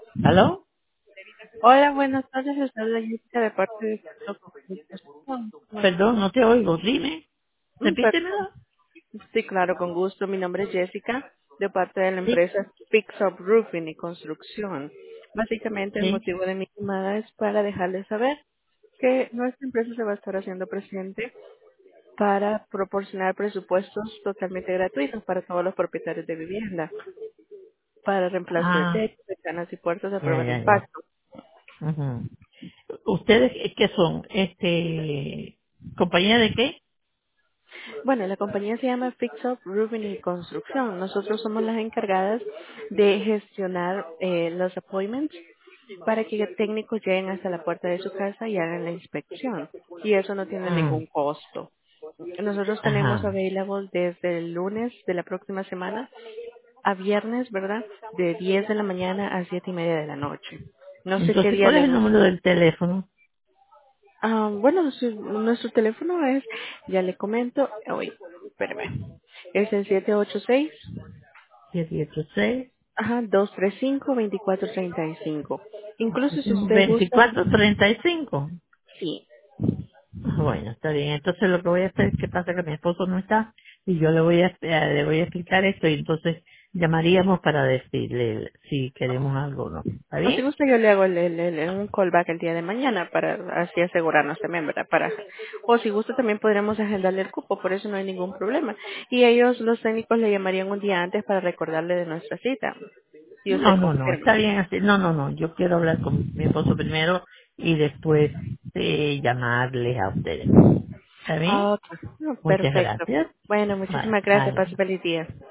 ¿Aló? Hola, buenas tardes. Les habla Jessica de parte de Perdón, no te oigo. Dime. Perdón. Repítemelo. Sí, claro, con gusto. Mi nombre es Jessica de parte de la Sí, empresa Fix Up Roofing y Construcción. Básicamente el sí. motivo de mi llamada es para dejarles saber que nuestra empresa se va a estar haciendo presente para proporcionar presupuestos totalmente gratuitos para todos los propietarios de vivienda, para reemplazo de Ah, techos, ventanas y puertas a ya, prueba de ya, ya. impacto. Ujú. ¿Ustedes qué son? ¿Compañía de qué? Bueno, la compañía se llama Fix Up Roofing y Construcción. Nosotros somos las encargadas de gestionar los appointments para que técnicos lleguen hasta la puerta de su casa y hagan la inspección. Y eso no tiene Ah, ningún costo. Nosotros tenemos ajá. available desde el lunes de la próxima semana a viernes, ¿verdad? De 10 de la mañana a 7:30 de la noche. No sé qué Entonces, día ¿cuál es le el gusta. número del teléfono? Bueno, nuestro teléfono es, ya le comento, oye, espérame, es el 786. 786 Ajá, 235-2435. Incluso si usted gusta, 2435. sí. Bueno, está bien. Entonces lo que voy a hacer es que pasa que mi esposo no está y yo le voy a explicar esto y entonces llamaríamos para decirle si queremos algo o no. ¿Está O si bien? gusta, yo le hago un callback el día de mañana para así asegurarnos también, ¿verdad? O si gusta, también podremos agendarle el cupo, por eso no hay ningún problema. Y ellos, los técnicos, le llamarían un día antes para recordarle de nuestra cita. Y usted No, no, no, confirma. está bien así. No, no, no, yo quiero hablar con mi esposo primero y después llamarles a ustedes. ¿Está bien? Ah, ok. No, Muchas perfecto. gracias. Bueno, Bye, muchísimas gracias. bye. Pase feliz día.